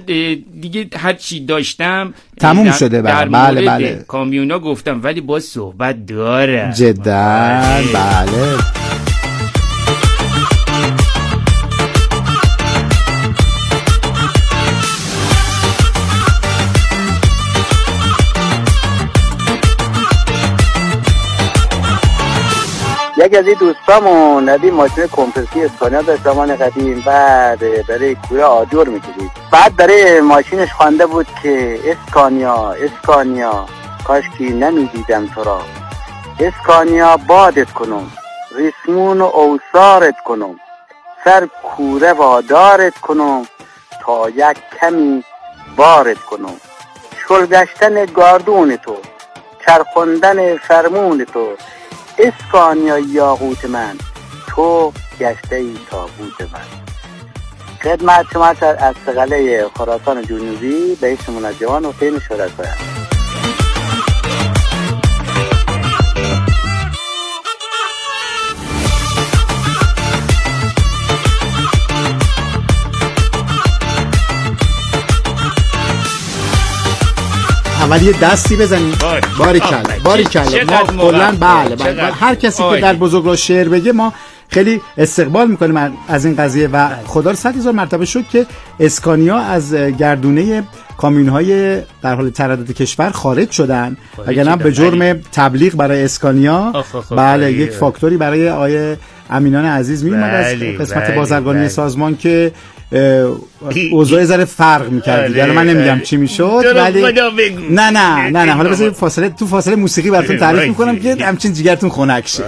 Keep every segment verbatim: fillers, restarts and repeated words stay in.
دیگه هر چی داشتم تموم شده. در بله مورد بله کامیونا گفتم، ولی با صحبت داره جدا. بله یکی از این دوستامون ندی ماشین کمپرسی اسکانیا داشت زمان قدیم، بعد برای کوره آجر میکشید، بعد برای ماشینش خوانده بود که اسکانیا اسکانیا کاش که نمیدیدم تو را، اسکانیا بادت کنم ریسمون و اوسارت کنم، سر کوره وادارت کنم تا یک کمی بارت کنم، شلگشتن گاردون تو چرخوندن فرمون تو، اسکانیا یاقوت من تو گشته ای تابوت من. خدمت شما از صقله خراسان جنوبی به اسم منجوان و حسین شرکای. اول یه دستی بزنیم. باریکلا باریکلا. ما کلا بله بله هر کسی که در بزرگراه شعر بگه ما خیلی استقبال میکنیم از این قضیه و خدا رو صد هزار مرتبه شکر که اسکانیا از گردونه کامیون‌های در حال تردد کشور خارج شدن، وگرنه به جرم تبلیغ برای اسکانیا بله یک فاکتوری برای آیه امینان عزیز میومد از قسمت بازرگانی سازمان که اوضاع ذره فرق می‌کرد دیگه. من نمیگم چی میشد ولی نه نه نه نه حالا بذار فاصله تو فاصله موسیقی براتون تعریف میکنم که همچین جیگرتون خنک شه.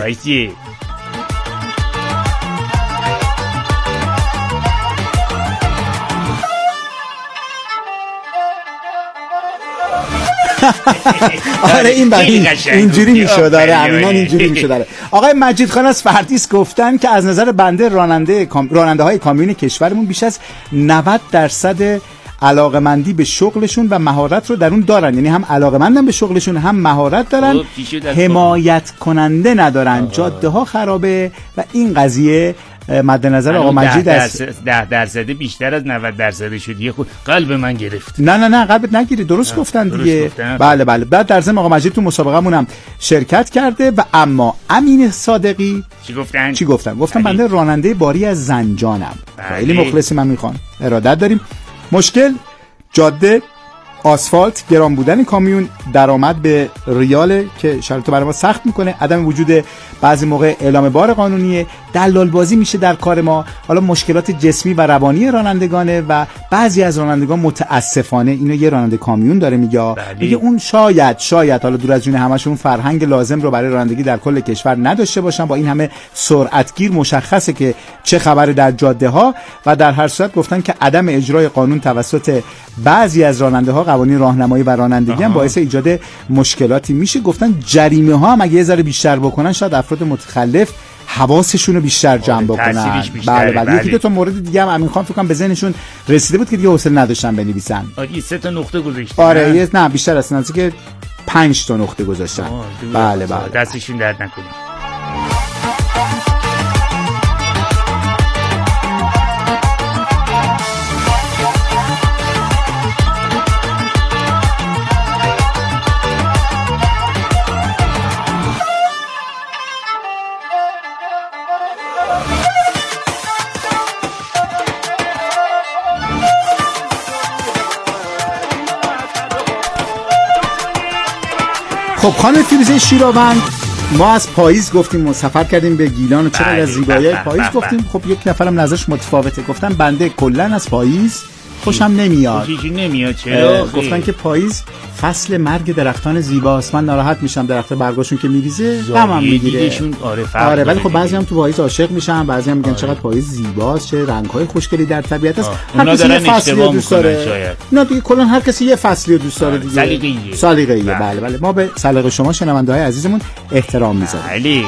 آره این بعدی اینجوری میشد. آره امیnan اینجوری میشد. آقای مجید خان از فردیس گفتن که از نظر بنده راننده کام... راننده های کامیون کشورمون بیش از نود درصد علاقمندی به شغلشون و مهارت رو در اون دارن، یعنی هم علاقمندن به شغلشون هم مهارت دارن، حمایت کننده ندارن، جاده ها خرابه و این قضیه مد نظر آقا مجید است. ده درصد بیشتر از نود درصد شد. یه خود قلب من گرفت. نه نه نه قلبت نگیری. درست گفتن دیگه. بله بله. بعد در ضمن آقا مجید تو مسابقه‌مون هم شرکت کرده و اما امین صادقی چی گفتن؟ چی گفتن؟ گفتن بنده راننده باری از زنجانم. خیلی مخلصی من میخوام. ارادت داریم. مشکل جاده، آسفالت، گران بودن کامیون، درآمد به ریال که شرایطو برای ما سخت میکنه، عدم وجود بعضی موقع اعلام بار قانونیه، دلال بازی میشه در کار ما، حالا مشکلات جسمی و روانی رانندگانه و بعضی از رانندگان متاسفانه اینو یه راننده کامیون داره میگه میگه اون شاید شاید حالا دور از جون همشون فرهنگ لازم رو برای رانندگی در کل کشور نداشته باشن، با این همه سرعتگیر مشخصه که چه خبره در جاده ها و در هر صورت گفتن که عدم اجرای قانون توسط بعضی از راننده ها قوانین راهنمایی و رانندگی هم باعث ایجاد مشکلاتی میشه. گفتن جریمه ها هم اگه یه ذره بیشتر بکنن شاید افراد متخلف حواسشون رو بیشتر جمع بکنن. بله بله. یکی دو تا مورد دیگه هم امین خان فکر کنم به ذهنشون رسیده بود که دیگه حوصله نداشتن بنویسن. آره سه تا نقطه گذاشتن. آره یه نه بیشتر از نزدیک پنج تا نقطه گذاشتن. بله بله. دستشون درد نکنه. خب خانم فیروزه شیراوند، ما از پاییز گفتیم، سفر کردیم به گیلان و چرا از زیبایی پاییز گفتیم. خب یک نفرم نظرش متفاوته، گفتن بنده کلا از پاییز خوشم نمیاد. خوشش نمیاد چرا؟ گفتن که پاییز فصل مرگ درختان زیباست، من ناراحت میشم درخت برگاشون که میریزه غمم میگیره. آره آره ولی خب بعضی هم تو پاییز عاشق میشن، بعضی هم میگن آره. چقدر پاییز زیباست، چه رنگ‌های خوشگلی در طبیعت است. هر کسی یه فصلی رو دوست داره. نه دیگه کلا هر کسی یه فصلی رو دوست داره دیگه. سلیقه‌ایه. سلیقه‌ایه. بله بله. ما به سلیقه شما شنونده‌های عزیزمون احترام میذاریم. بله.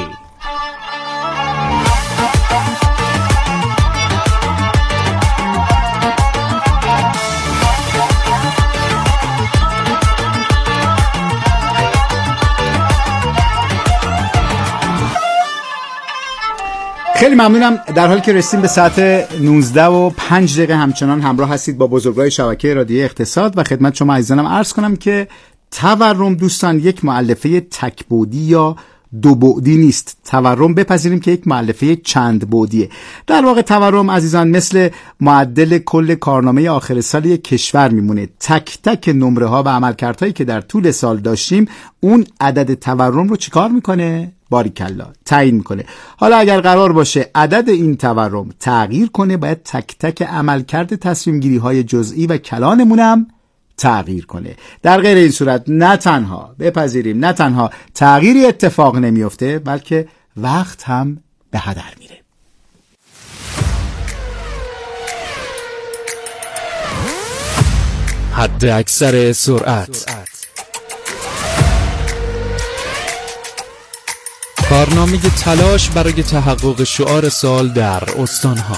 خیلی ممنونم. در حالی که رسیدیم به ساعت نوزده و پنج دقیقه همچنان همراه هستید با بزرگوار شبکه رادیویی اقتصاد و خدمت شما عزیزانم عرض کنم که تورم دوستان یک مؤلفه تک‌بعدی یا دو بعدی نیست. تورم بپذیریم که یک مؤلفه چند بعدیه. در واقع تورم عزیزان مثل معدل کل کارنامه آخر سال یک کشور میمونه. تک تک نمره ها و عملکردهایی که در طول سال داشتیم اون عدد تورم رو چیکار میکنه؟ باریکلا تعیین میکنه. حالا اگر قرار باشه عدد این تورم تغییر کنه باید تک تک عملکرد تصمیم گیری های جزئی و کلانمون هم تغییر کنه. در غیر این صورت نه تنها بپذیریم نه تنها تغییری اتفاق نمیفته بلکه وقت هم به هدر میره. حد اکثر سرعت، کارنامه تلاش برای تحقق شعار سال در استانها.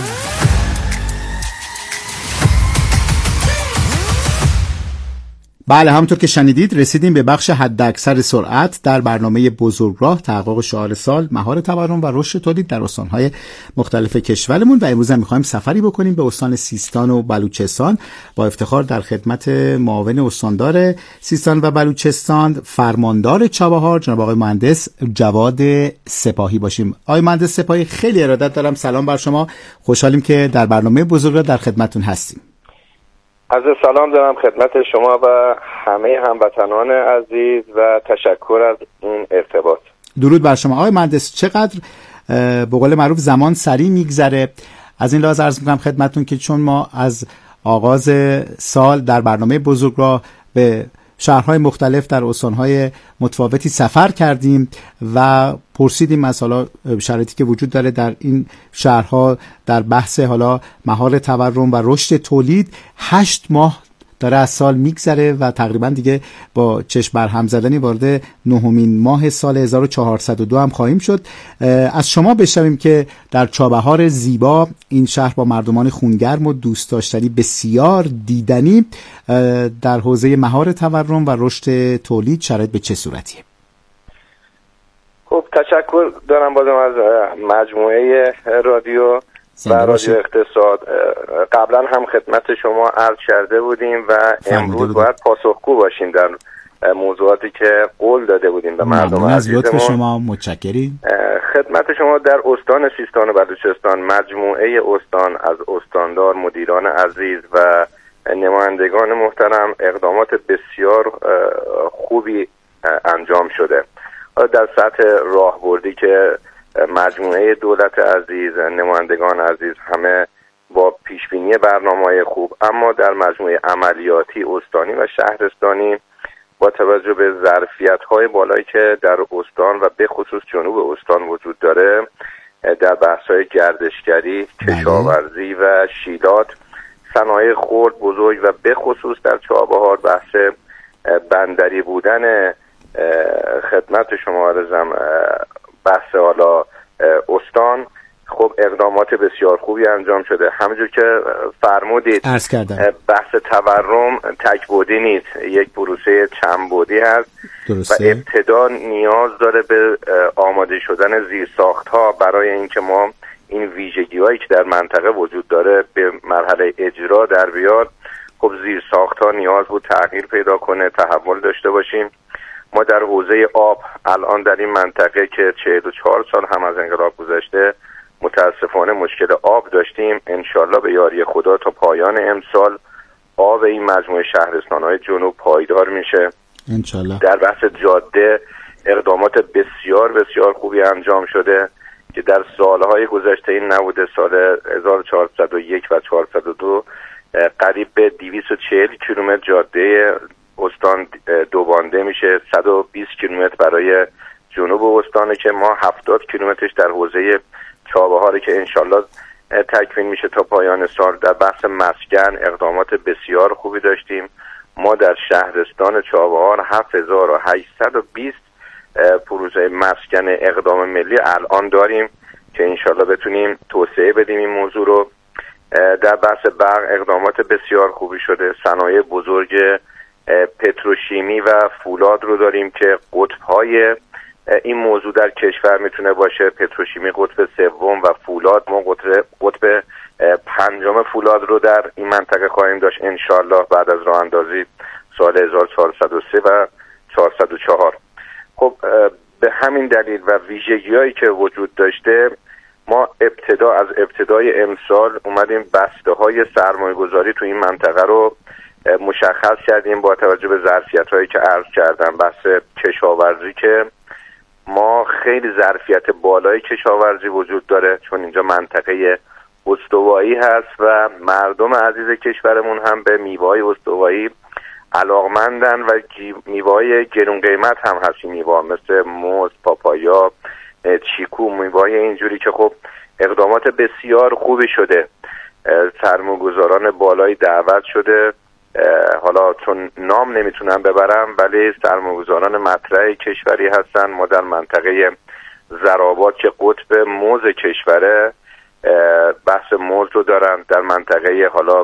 بله، همونطور که شنیدید رسیدیم به بخش حد اکثر سرعت در برنامه بزرگراه تحقق شعار سال، مهار تورم و رشد تولید در استان‌های مختلف کشورمون. و امروز هم می‌خوایم سفری بکنیم به استان سیستان و بلوچستان. با افتخار در خدمت معاون استاندار سیستان و بلوچستان فرماندار چابهار جناب آقای مهندس جواد سپاهی باشیم. آقای مهندس سپاهی خیلی ارادت دارم، سلام بر شما، خوشحالیم که در برنامه بزرگراه در خدمتتون هستیم. عرض سلام دارم خدمت شما و همه هموطنان عزیز و تشکر از این ارتباط. درود بر شما آقای مهندس. چقدر به قول معروف زمان سریع میگذره. از این لحاظ عرض میکنم خدمتتون که چون ما از آغاز سال در برنامه بزرگراه به شهرهای مختلف در استانهای متفاوتی سفر کردیم و پرسیدیم از حالا شرایطی که وجود داره در این شهرها در بحث حالا مهار تورم و رشد تولید. هشت ماه داره از سال میگذره و تقریبا دیگه با چشم بر هم زدنی وارد نهمین ماه سال هزار و چهارصد و دو هم خواهیم شد. از شما بشنویم که در چابهار زیبا، این شهر با مردمان خونگرم و دوست داشتنی بسیار دیدنی، در حوزه مهار تورم و رشد تولید شرایط به چه صورتیه؟ خب تشکر دارم بازم از مجموعه رادیو و رادیو اقتصاد. قبلا هم خدمت شما عرض کرده بودیم و امروز باید پاسخگو باشیم در موضوعاتی که قول داده بودیم به مردم عزیزمون. از لطف شما متشکریم. خدمت شما در استان سیستان و بلوچستان، مجموعه استان از استاندار، مدیران عزیز و نمایندگان محترم اقدامات بسیار خوبی انجام شده. در سطح راهبردی که مجموعه دولت عزیز، نمایندگان عزیز همه با پیشبینی برنامه‌های خوب، اما در مجموعه عملیاتی استانی و شهرستانی با توجه به ظرفیت‌های بالایی که در استان و به خصوص جنوب استان وجود داره، در بحث‌های گردشگری، کشاورزی و شیلات، صنایع خرد، بزرگ و به خصوص در چابهار بحث بندری بودن خدمت شما عرضم بحث حالا استان، خب اقدامات بسیار خوبی انجام شده. همونجور که فرمودید بحث تورم تک بعدی نیست، یک پروسه چند بعدی هست. درسته. و ابتدا نیاز داره به آماده شدن زیرساخت‌ها برای اینکه ما این ویژگی‌هایی که در منطقه وجود داره به مرحله اجرا در بیاد. خب زیرساخت‌ها نیاز بود تغییر پیدا کنه، تحول داشته باشیم. ما در حوزه آب الان در این منطقه که چهل و چهار سال هم از انقلاب گذشته متاسفانه مشکل آب داشتیم، انشالله به یاری خدا تا پایان امسال آب این مجموعه شهرستان‌های جنوب پایدار میشه انشالله. در بحث جاده اقدامات بسیار بسیار خوبی انجام شده که در سالهای گذشته این نبوده. سال هزار و چهارصد و یک و چهارصد و دو قریب به دویست و چهل کیلومتر جاده استان دوبانده میشه، صد و بیست کیلومتر برای جنوب استانه که ما هفتاد کیلومترش در حوزه چابهار که انشالله تکمیل میشه تا پایان سال. در بحث مسکن اقدامات بسیار خوبی داشتیم. ما در شهرستان چابهار هفت هزار و هشتصد و بیست پروژه مسکن اقدام ملی الان داریم که انشالله بتونیم توسعه بدیم این موضوع رو. در بحث برق اقدامات بسیار خوبی شده. صنایع بزرگ پتروشیمی و فولاد رو داریم که قطب‌های این موضوع در کشور میتونه باشه. پتروشیمی قطب سوم و فولاد، ما قطب قطب پنجم فولاد رو در این منطقه خواهیم داشت انشالله بعد از راه اندازی سال هزار و چهارصد و سه و چهارصد و چهار. خب به همین دلیل و ویژگی‌هایی که وجود داشته ما ابتدا از ابتدای امسال اومدیم بسته‌های سرمایه‌گذاری تو این منطقه رو مشخص کردیم با توجه به ظرفیت‌هایی که عرض کردم. بحث کشاورزی که ما خیلی ظرفیت بالای کشاورزی وجود داره چون اینجا منطقه استوایی هست و مردم عزیز کشورمون هم به میوه‌های استوایی علاقمندن و میوه‌های گرون قیمت هم هست. میوه مثل موز، پاپایا، چیکو، میوه‌های اینجوری که خب اقدامات بسیار خوبی شده، سرمایه‌گذاران بالایی دعوت شده. حالا چون نام نمیتونم ببرم ولی سرمایه‌گذاران مطرح کشوری هستن. ما در منطقه زرابات که قطب موز کشوره بحث موز رو دارن، در منطقه حالا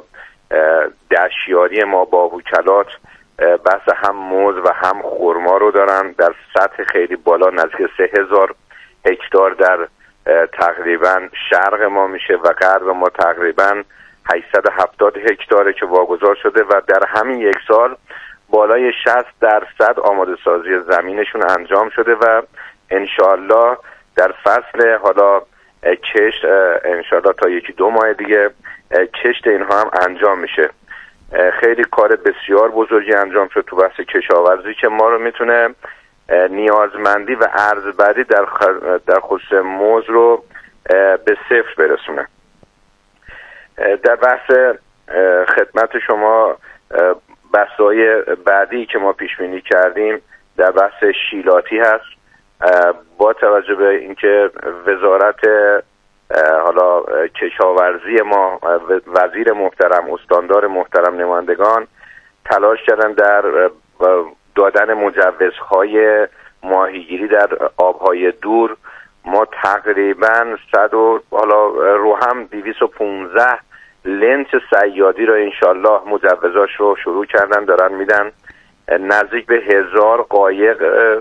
دشیاری ما با وکلات بحث هم موز و هم خرما رو دارن در سطح خیلی بالا، نزدیک سه هزار هکتار در تقریبا شرق ما میشه و غرب ما تقریبا هشتصد و هفتاد هکتاره که واگذار شده و در همین یک سال بالای شصت درصد آماده سازی زمینشون انجام شده و انشالله در فصل حالا کشت انشالله تا یکی دو ماه دیگه کشت اینها هم انجام میشه. خیلی کار بسیار بزرگی انجام شد تو بحث کشاورزی که ما رو میتونه نیازمندی و ارزبردی در در خصوص موز رو به صفر برسونه. در بحث خدمت شما بحث‌های بعدی که ما پیش بینی کردیم در بحث شیلاتی هست. با توجه به اینکه وزارت حالا کشاورزی ما، وزیر محترم، استاندار محترم، نمایندگان تلاش کردن در دادن مجوزهای ماهیگیری در آبهای دور. ما تقریبا صد و حالا رو هم دویست و پانزده لنچ صیادی رو انشالله مجوزاش رو شروع کردن دارن میدن. نزدیک به هزار قایق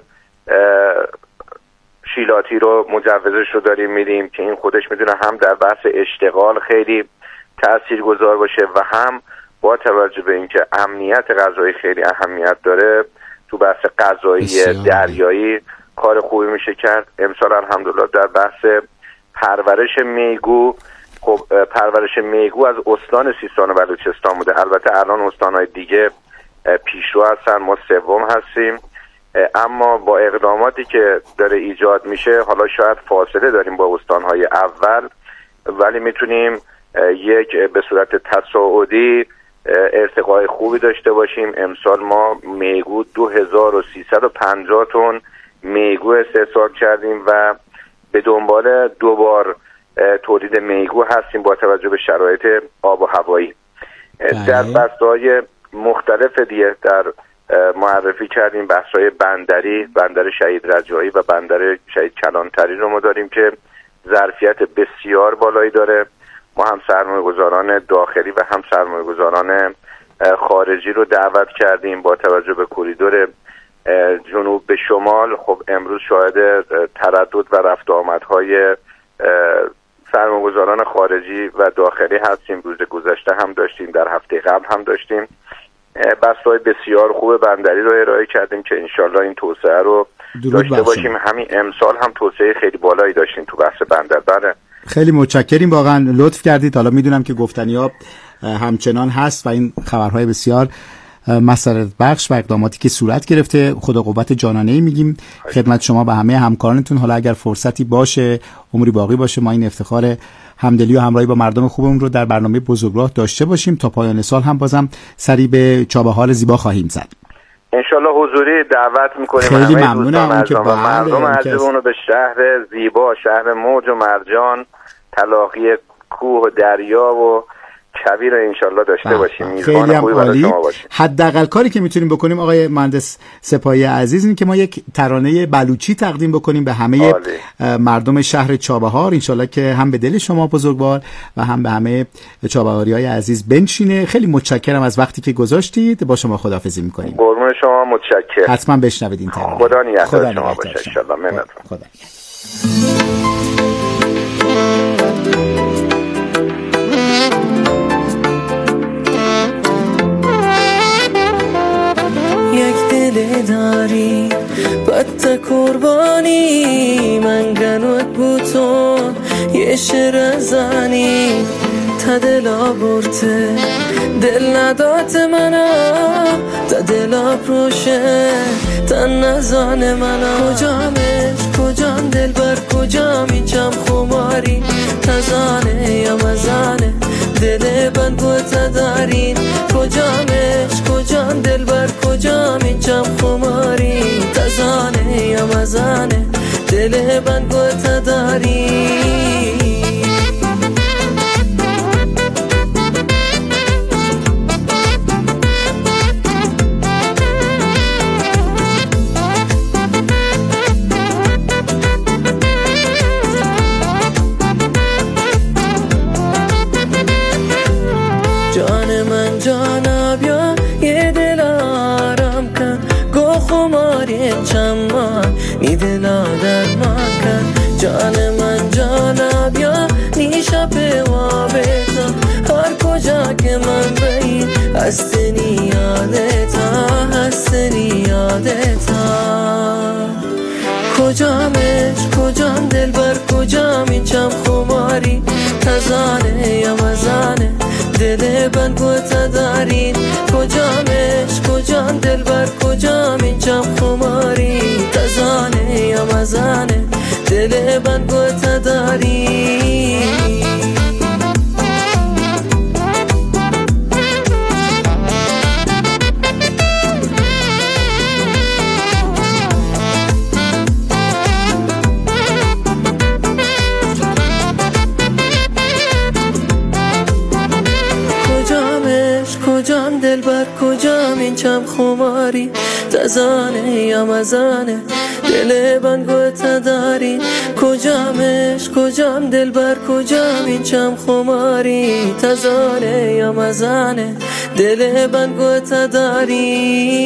شیلاتی رو مجوزش رو داریم میدیم که این خودش میدونه هم در بحث اشتغال خیلی تاثیرگذار باشه و هم با توجه به اینکه امنیت غذایی خیلی اهمیت داره تو بحث غذایی دریایی کار خوبی میشه کرد. امسال الحمدلله در بحث پرورش میگو، خب پرورش میگو از استان سیستان و بلوچستان بوده، البته الان استانهای دیگه پیشرو هستن، ما سوم هستیم، اما با اقداماتی که داره ایجاد میشه حالا شاید فاصله داریم با استانهای اول ولی میتونیم یک به صورت تصاعدی ارتقای خوبی داشته باشیم. امسال ما میگو دو هزار و سیصد و پنجاه تن میگو استحصال کردیم و به دنبال دوبار تولید میگو هستیم با توجه به شرایط آب و هوایی. در بحث‌های مختلف دیگه در معرفی کردیم بحث‌های بندری، بندر شهید رجایی و بندر شهید کلانتری رو ما داریم که ظرفیت بسیار بالایی داره. ما هم سرمایه‌گذاران داخلی و هم سرمایه‌گذاران خارجی رو دعوت کردیم با توجه به کوریدور جنوب به شمال. خب امروز شاهد تردد و رفت آمدهای سرمایه‌گذاران خارجی و داخلی هستیم. روز گذشته هم داشتیم، در هفته قبل هم داشتیم. بحث‌های بسیار خوب بندری رو ارائه کردیم که انشالله این توسعه رو داشته باشیم. همین امسال هم توسعه خیلی بالایی داشتیم تو بحث بندر. بله خیلی متشکریم، واقعا لطف کردید. حالا میدونم که گفتنی‌ها همچنان هست و این خبرهای بسیار مسرت بخش و اقداماتی که صورت گرفته خدا قوت جانانه‌ای میگیم خدمت شما و همه همکارانتون. حالا اگر فرصتی باشه، عمری باقی باشه، ما این افتخار همدلی و همراهی با مردم خوبمون رو در برنامه بزرگراه داشته باشیم. تا پایان سال هم بازم سری به چابهار زیبا خواهیم زد. انشالله حضوری دعوت میکنیم. خیلی ممنونم که با مردم عزیزمون رو به شهر زیبا، شهر موج و مرجان، تلاقی کوه و دریا و کبیر انشالله داشته باشیم. خیلی هم عالی. حداقل کاری که میتونیم بکنیم آقای مهندس سپاهی عزیز اینه که ما یک ترانه بلوچی تقدیم بکنیم به همه عالی. مردم شهر چابهار، انشالله که هم به دل شما بزرگوار و هم به همه چابهاری‌های عزیز بنشینه. خیلی متشکرم از وقتی که گذاشتید. با شما خداحافظی میکنیم. قربون شما، متشکرم. حتما بشنوید این ترانه. خدا نگهدار شما باشه ان شاء الله. ممنون. خدا داری بد قربانی من گنوت بوتو یه شر زنی تا دلا برته دل ندات منا تا دلا پروشه تا نزان منا کجامش کجام دل بر کجام اینجام خماری تزانه یا مزانه دل بند بوتا دارین کجامش کجام دل بر کجام اینجام خماری تزانه یا مزانه دل بند بوتا دارین می دلا در مکن جان من جانا بیا نیشا به وابتا هر کجا که من بین هستنی یادتا هستنی یادتا کجامش کجام دل بر کجام اینجام خماری تزانه یا مزانه دل بند بوتا دارین کجامش کجام دل بر کجام اینجام خماری تزانه یا مزانه دل بند بوتا دارین دل بر کجام اینجام خماری تزانه یا مزانه دل بند گوتا داری کجامش کجام دل بر کجام اینجام خماری تزانه یا مزانه دل بند گوتا داری.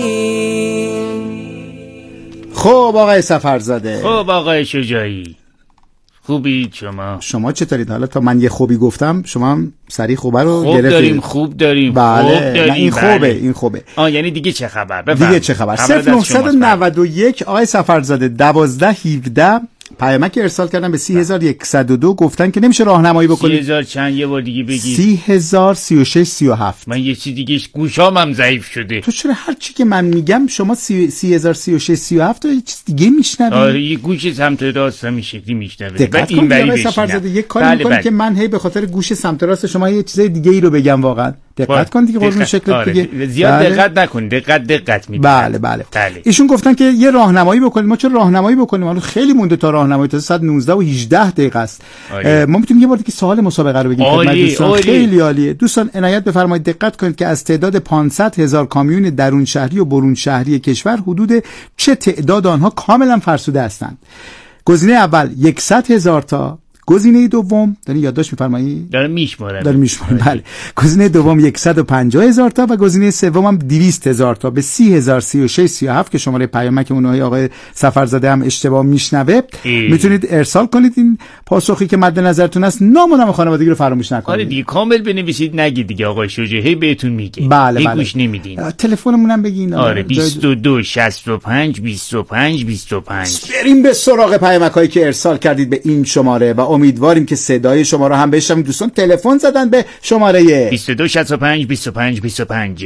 خب آقای سفرزاده. خب آقای شجاعی خوبی شما؟ شما چطورید؟ حالا تا من یه خوبی گفتم شما هم سریع خوبه رو خوب گرفتید. داریم خوب داریم بله خوب داریم. این خوبه بله. این خوبه آه یعنی دیگه چه خبر؟ بفهم. دیگه چه خبر؟ صفر نهصد و نود و یک آقای سفرزاده دوازده هفده پیامک ارسال کردن به سی هزار و صد و دو گفتن که نمیشه راهنمایی بکنید. سی هزار چند یه بار دیگه بگید. سی هزار سی و شش سی و هفت. من یه چیز دیگه گوشام هم ضعیف شده. تو چرا هر چی که من میگم شما سی هزار سی و شش سی و هفت یه چیز دیگه میشنوی؟ آره یه گوش سمت راست هم شکلی میشنوه. دقت کنید آقای سفرزاده یک کاری میکنی بله. که من هی به خاطر گوش سمت راست شما یه چیز دیگه ای رو بگم واقعا. دقت کن دیگه قربون شکلت آره. دیگه زیاد بله. دقت نکن دقت دقت میکنی. بله بله. بله ایشون گفتن که یه راهنمایی بکنید. ما چه راهنمایی بکنیم؟ حالا خیلی مونده تا راهنمایی تا صد و نوزده و هجده دقیقه است. ما میتونیم یه بار دیگه سوال مسابقه رو بگیم خدمت دوستان. خیلی عالیه. دوستان عنایت بفرمایید دقت کنید که از تعداد پانصد هزار کامیون درون شهری و برون شهری کشور حدود چه تعداد آنها کاملا فرسوده هستند؟ گزینه اول صد هزار تا، گزینه دوم دارین یادداشت می‌فرمایید؟ دارم میشمارم. دارم میشمارم بله. گزینه دوم صد و پنجاه هزار تا و گزینه سوم هم دویست هزار تا به سی هزار سی و شش سی و هفت که شماره پیامک اونهای آقای سفرزاده هم اشتباه میشنوه میتونید ارسال کنید. این پاسخی که مد نظرتون است نام و نام خانوادگی رو فراموش نکنید. آره دیگه کامل بنویسید نگید دیگه آقای شجاعی بهتون میگه. بله بله. گوش نمیدین. تلفنمون هم بگین. آره بیست و دو شصت و پنج بیست و پنج بیست و پنج. بریم به سراغ پیامکایی که ارسال کردید به این شماره و امیدواریم که صدای شما رو هم بشنویم. دوستان تلفن زدن به شماره بیست و دو شصت و پنج بیست و پنج بیست و پنج.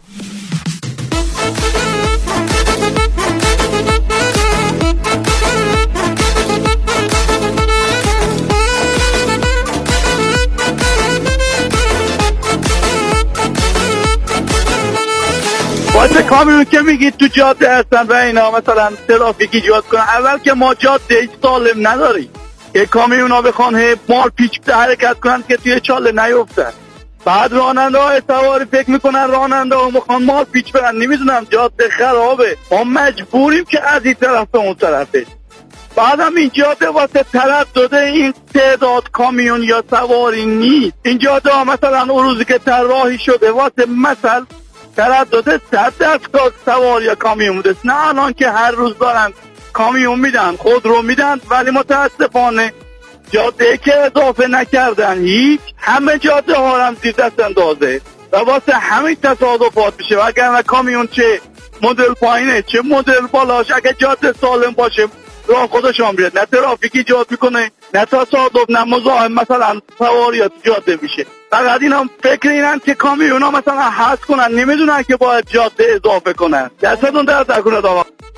واسه کامیون که میگید تو جاده هستن و اینا مثلا ترافیک ایجاد کنن، اول که ما جاده سالم نداریم. یک کامیون ها بخوان مال پیچ حرکت کنن که توی چاله نیفتن. بعد راننده های سواری فکر میکنن راننده ها میخوان ما پیچ برن، نمیدونم جاده خرابه، ما مجبوریم که از این طرف به اون طرفه. بعدم این جاده واسه تردد این تعداد کامیون یا سواری نیست. این جاده ها مثلا اون روزی که طراحی شده واسه مثلا تردد صد درصد سوار یا کامیون بوده، نه الان که هر روز دارن کامیون میدن، خودرو میدن، ولی متاسفانه جاده که اضافه نکردن هیچ، همه جاده ها هم زیر دست اندازه و واسه همین تصادفات میشه. و اگر کامیون چه مدل پایینه چه مدل بالاش، اگر جاده سالم باشه راه خودش هم بیاد، نه ترافیک ایجاد میکنه نه تصادف نه مزاحم مثلا سواریات جاده میشه. فقط این هم فکر اینن که کامیون ها مثلا حذف کنن، نمیدونن که باید جاده اضافه کنن. دستتون درد نکنه آقا.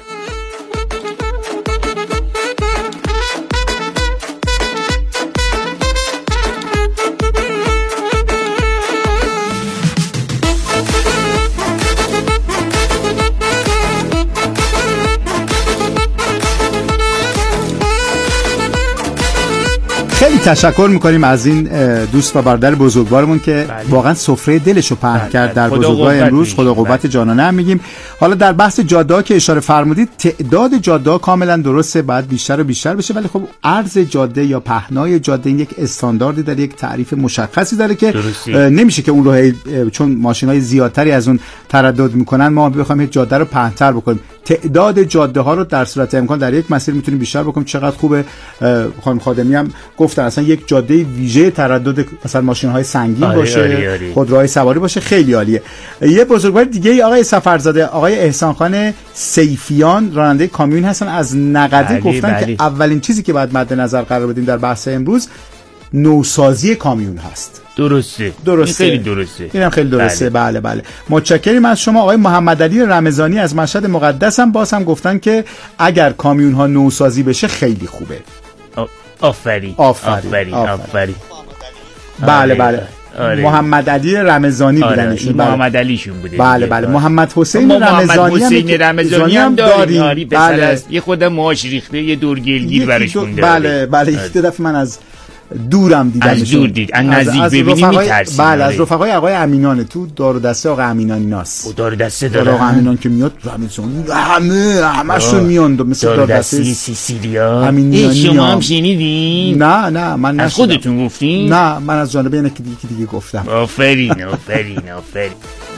خیلی تشکر میکنیم از این دوست و برادر بزرگوارمون که بله. واقعا سفره دلشو پهن بله. کرد در بزرگوار امروز. خدا قوت بله. جانانه هم میگیم. حالا در بحث جاده‌ها که اشاره فرمودید، تعداد جاده‌ها کاملا درسته، باید بیشتر و بیشتر بشه، ولی خب عرض جاده یا پهنای جاده این یک استانداردی داره، یک تعریف مشخصی داره که نمیشه که اون رو چون ماشینای زیادتری از اون تردد میکنن ما بخوایم یک جاده رو پهن‌تر بکنیم. تعداد جاده ها رو در صورت امکان در یک مسیر میتونیم بیشتر بکنیم. چقدر خوبه خانم خادمی هم گفتن اصلا یک جاده ویژه تردد مثلا ماشین های سنگین آره باشه آره آره. خودروهای سواری باشه، خیلی عالیه. یه بزرگوار دیگه آقای سفرزاده، آقای احسان خان سیفیان، راننده کامیون هستن از نقدی بلی گفتن بلی. که اولین چیزی که باید مد نظر قرار بدیم در بحث امروز نوسازی کامیون هست. درسته درسته این خیلی درسته اینم خیلی درسته بله بله, بله. متشکریم از شما. آقای محمد علی رمضانی از مشهد مقدس هم باز هم گفتن که اگر کامیون ها نوسازی بشه خیلی خوبه. آفرین آفرین آفرین بله بله آره. محمد علی رمضانی آره. بودن ایشون محمد علیشون بوده بله بله محمد حسین رمضانی حسین رمضانی هم داریم آری بله. است یه خود ماش ریخته یه دور گلگیر برش مونده بله بله یک دفعه من از دورم دیدم، از دور دید از نزدیک ببینی میترسی. بله از رفقای آقای امینانه تو دار و دسته آقای امینانی ناس. او دار و دسته داره آقای امینان که میاد رمضان همه همشون میان مثل دار و دسته سیسیلیا. امینانی شما هم شنیدین؟ نه نه من نشدم. از خودتون گفتین؟ نه من از جانب یکی دیگه دیگه گفتم. آفرین آفرین آفرین.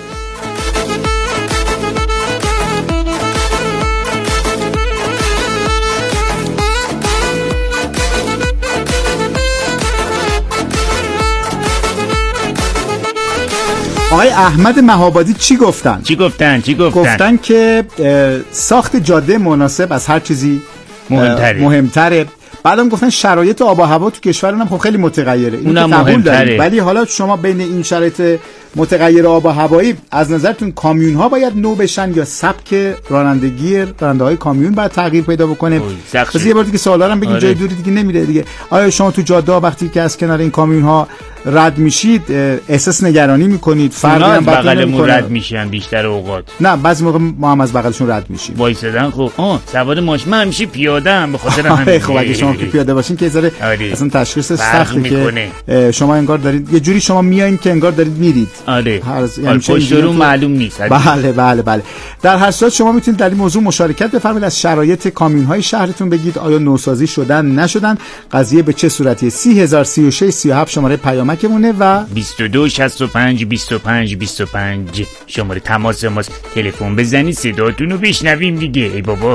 آقای احمد مهابادی چی گفتن؟ چی گفتن؟ چی گفتن؟ گفتن که ساخت جاده مناسب از هر چیزی مهمتره. مهمتره. بعدم گفتن شرایط آب و هوا تو کشورمون هم خب خیلی متغیره. اونم مهمتره. ولی حالا شما بین این شرایط متغیر آب و هوایی از نظرتون کامیون ها باید نو بشن یا سبک رانندگی راننده های کامیون باید تغییر پیدا بکنه؟ پس یه بار دیگه سوالا هم بگید آره. جای دوری دیگه نمیره دیگه. آیا شما تو جاده ها وقتی که از کنار این کامیون ها رد میشید احساس نگرانی میکنید؟ فرقی هم بغلمون رد میشن بیشتر اوقات؟ نه بعضی موقع ما هم از بغلشون رد میشیم. وایسادن خب آه سوار ماشین من همیشه پیاده ام به خاطر همین. خب اگه شما که پیاده باشین که ذره آره. اصلا تشخیص سخته که شما انگار دارید یه جوری شما میایین که انگار دارید میرید. آره یعنی پشت رو معلوم نیست. بله بله بله. در هر صورت شما میتونید در این موضوع مشارکت بفرمایید، از شرایط کامیون های شهرتون بگید آیا نوسازی شدن نشدن، قضیه به چه صورتیه. سی هزار سی و شش سی و هفت شماره پیامکمونه و بیست و دو شصت و پنج بیست و پنج بیست و پنج شماره تماس ماست. تلفن بزنید صداتون رو بشنویم دیگه. ای بابا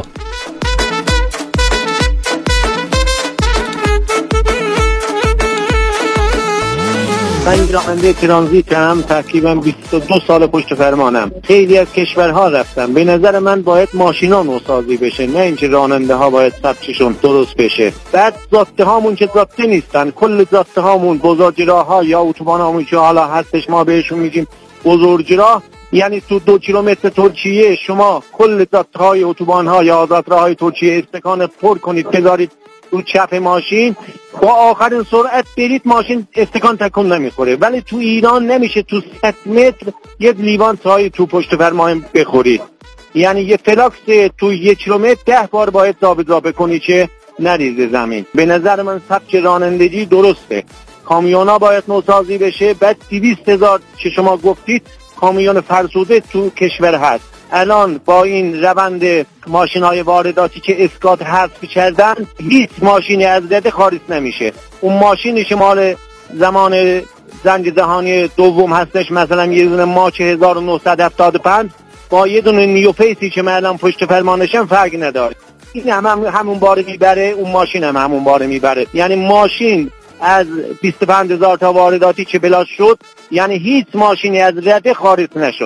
من راننده ترانزیتم، تقریبا بیست و دو سال پشت فرمانم. خیلی از کشورها رفتم. به نظر من باید ماشینا نوسازی بشه، نه اینکه راننده ها باید سبکشون درست بشه. بعد ضابطه هامون که ضابطه نیستن، کل ضابطه هامون بزرگراه‌ها یا اتوبان هامون که حالا هستش ما بهشون میگیم بزرگراه، یعنی تو دو کیلومتر ترکیه شما کل ضابطه های اتوبان ها یا آزادراهای ترکیه استکان پر کنید بذارید تو چپ ماشین، با آخرین سرعت برید ماشین استکان تکون نمیخوره. ولی تو ایران نمیشه تو صد متر یک لیوان چای تو پشت فرمان بخورید، یعنی یه فلاکس تو یک کیلومتر ده بار باید دابه دابه کنی که نریزه زمین. به نظر من سبک رانندگی درسته، کامیونا باید نوسازی بشه. بعد دویست هزار که شما گفتید کامیون فرسوده تو کشور هست. الان با این روند ماشین‌های وارداتی که اسکات حذف کردن هیچ ماشینی از رده خارج نمیشه. اون ماشینی که مال زمان جنگ جهانی دوم هستش، مثلا یه دونه ماچ هزار و نهصد و هفتاد و پنج با یه دونه نیوفیسی که من الان پشت فرمانشم فرق نداره. این هم, هم همون باره میبره، اون ماشین هم همون باره میبره. یعنی ماشین از بیست و پنج هزار تا وارداتی که بلاش شد، یعنی هیچ ماشینی از رده خارج نشد.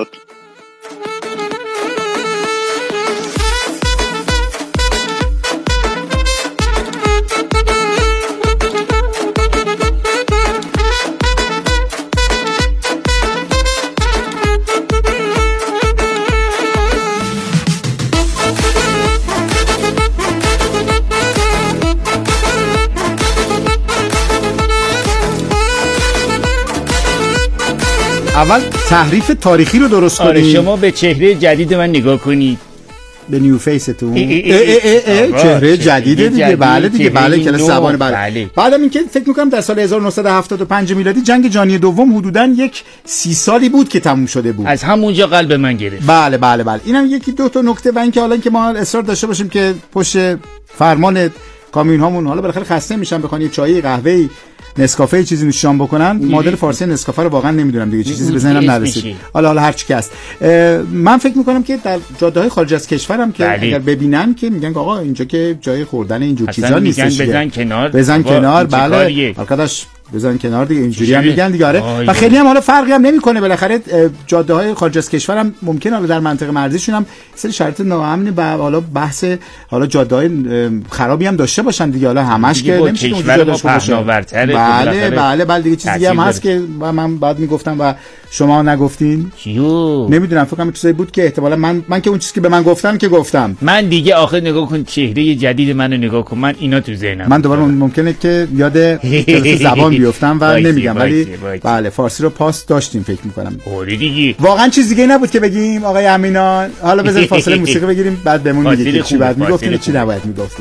اول تحریف تاریخی رو درست کنید. آره شما به چهره جدید من نگاه کنید، به نیو فیستون. چهره جدیده دیگه. بله دیگه، بله کلاس زبان. بله بعدم اینکه فکر می‌کنم در سال هزار و نهصد و هفتاد و پنج میلادی جنگ جهانی دوم حدوداً یک سی سالی بود که تموم شده بود. از همونجا قلب من گرفت. بله بله بله اینم یکی دو تا نکته. و اینکه حالا اینکه ما اصرار داشته باشیم که پشت فرمان کامیون هامون حالا بالاخره خسته میشن بخوان یه چای قهوه‌ای نسکافه چیزی نوشیدن بکنن. مدل فارسی نسکافه رو واقعا نمیدونم دیگه، چیزی به ذهنم نرسید. حالا حالا هر چی که است، من فکر میکنم که در جاده‌های خارج از کشورم که بله. اگر ببینن که میگن آقا اینجا که جای خوردن اینجور چیزا نیستش، بزن کنار بزن کنار. بله البته بزن کنار دیگه، اینجوری هم میگن دیگه. آره و خیلی هم حالا فرقی هم نمیکنه. بالاخره جاده‌های خارج از کشورم ممکن حالا در منطقه مرزیشون هم سری شرایط ناامن و حالا بحث حالا جاده‌های خرابی هم داشته باشن دیگه. حالا همش که نمیشه اونجا داشته باشه. بله بله بله دیگه چیزی هم هست که من بعد میگفتم و شما نگفتین. چیو نمیدونم، فکر کنم چیزایی بود که احتمالاً من من که اون چیزی که به من گفتن که گفتم. من دیگه آخر نگاه کن چهره جدید منو نگاه کن، من اینا تو ذهنم. من دوباره ممکنه که یاد زبان بیفتم و نمیگم، ولی بله فارسی رو پاس داشتیم فکر می‌کنم. آره دیگه واقعا چیز دیگه نبود که بگیم آقای امینان. حالا بذار فاصله موسیقی بگیریم بعد بهمون میگید چی بعد میگفتیم چی نباید میگفتیم.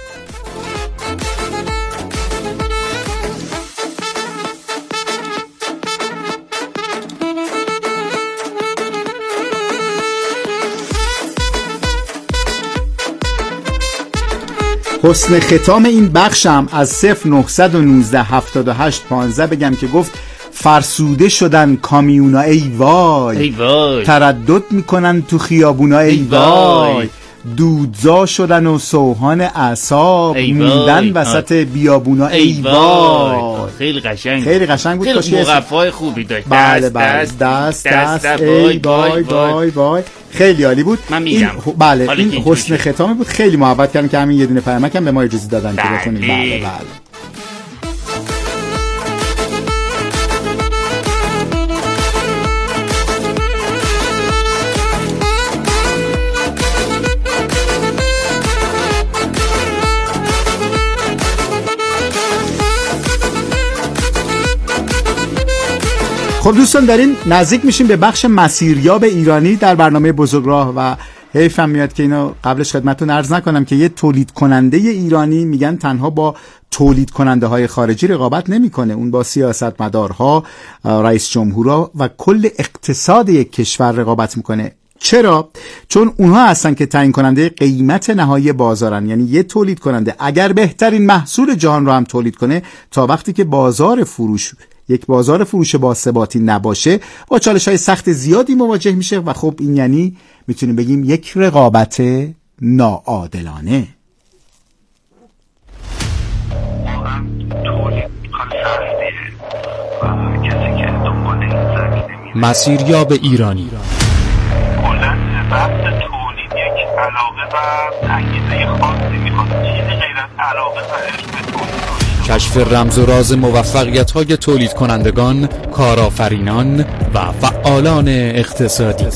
حسن ختام این بخشم از صفر نهصد و نوزده هفتاد و هشت پانزده بگم که گفت فرسوده شدن کامیونا ای وای, ای وای. تردد میکنن تو خیابونا ای, ای وای, وای. دودزا شدن و سوهان اعصاب موندن وسط بیابونا ای, ای وای. خیلی قشنگ خیلی قشنگ بود. خیلی مقفای خوبی داشت. بله بله دست دست, دست, دست ای وای وای وای خیلی عالی بود. من میگم این خ... بله این حسن ختامی بود. خیلی محبت کردن که همین یه دونه پیامک هم به ما اجازه دادن که بخونیم. بله بله خب دوستان داریم نزدیک میشیم به بخش مسیریاب ایرانی در برنامه بزرگراه و حیفم میاد که اینو قبلش خدمتتون عرض نکنم که یه تولید کننده ایرانی میگن تنها با تولید کننده های خارجی رقابت نمیکنه، اون با سیاستمدارها، رئیس جمهورها و کل اقتصاد یک کشور رقابت میکنه. چرا؟ چون اونها هستن که تعیین کننده قیمت نهایی بازارن. یعنی یه تولید کننده اگر بهترین محصول جهان رو هم تولید کنه، تا وقتی که بازار فروش یک بازار فروش با ثباتی نباشه با چالش‌های سخت زیادی مواجه میشه و خب این یعنی میتونیم بگیم یک رقابت ناعادلانه. مسیریاب ایرانی. کلاً بحث تولید یک علاقه و انگیزه خاصی میخواد، چیزی غیر از علاقه و عشق به تولید. کشف رمز و راز موفقیت‌های تولید کنندگان، کارآفرینان و فعالان اقتصادی.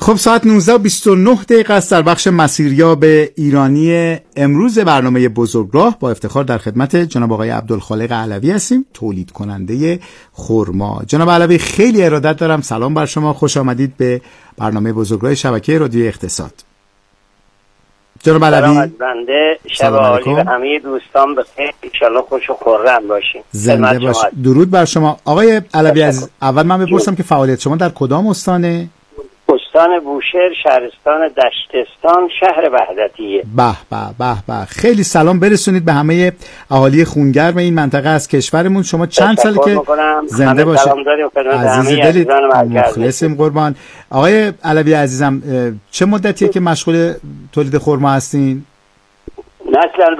خب ساعت نوزده و بیست و نه دقیقه است در بخش مسیریاب ایرانی امروز برنامه بزرگراه. با افتخار در خدمت جناب آقای عبدالخالق علوی هستیم، تولید کننده خرما. جناب علوی خیلی ارادت دارم، سلام بر شما، خوش آمدید به برنامه بزرگراه شبکه رادیو اقتصاد. جناب علوی سلام از بنده، شب عالی و همه دوستان بخیر، ان شاءالله خوش و خرم باشین. زنده باش. درود بر شما آقای علوی عزیز. اول من بپرسم که فعالیت شما در کدام استانه؟ استان بوشهر، شهرستان دشتستان، شهر وحدتیه. به به به به. خیلی سلام برسونید به همه اهالی خونگرم این منطقه از کشورمون. شما چند ساله که زنده باشید؟ عزیز دلید، مخلصیم قربان. آقای علوی عزیزم چه مدتیه که مشغول تولید خرما هستین؟ مثلا